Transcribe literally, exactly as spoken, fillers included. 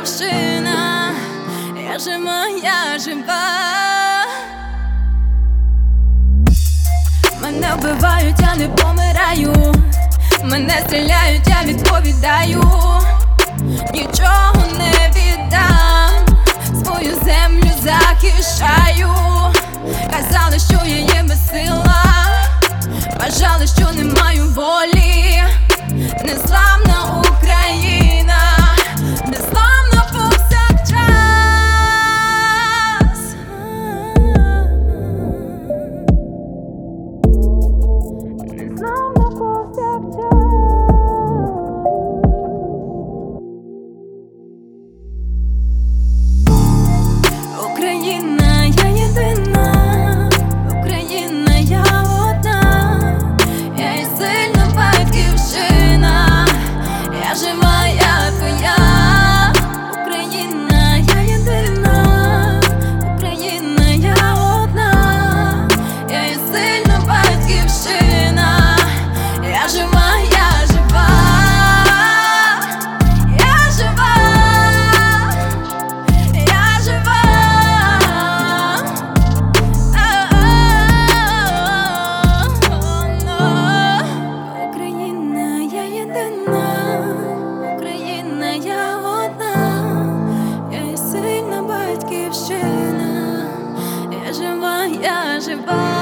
батьківщина, я жива, я жива. Мене вбивають, я не помираю. Мене стріляють, я відповідаю. Нічого не віддам, свою землю захищаю. Казали, що я є безсила, вважали, що не маю волі. Незламна Україна, незламна повсякчас. Незламна повсякчас. Україна, я єдина, Україна, я одна, я є сильна батьківщина, я жива, я твоя. Україна, я єдина, Україна, я одна, я є сильна батьківщина, я жива, я жива, я жива, я жива. Україна, я єдина, Україна, я одна, я є сильна батьківщина, я жива, я жива.